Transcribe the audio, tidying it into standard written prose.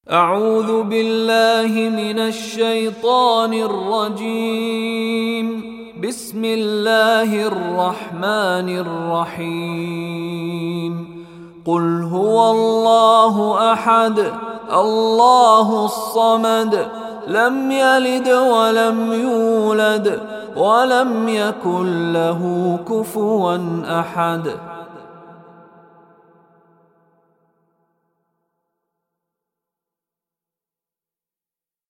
أعوذ بالله من الشيطان الرجيم. بسم الله الرحمن الرحيم. قل هو الله أحد الله الصمد لم يلد ولم يولد ولم يكن له كفوا أحد.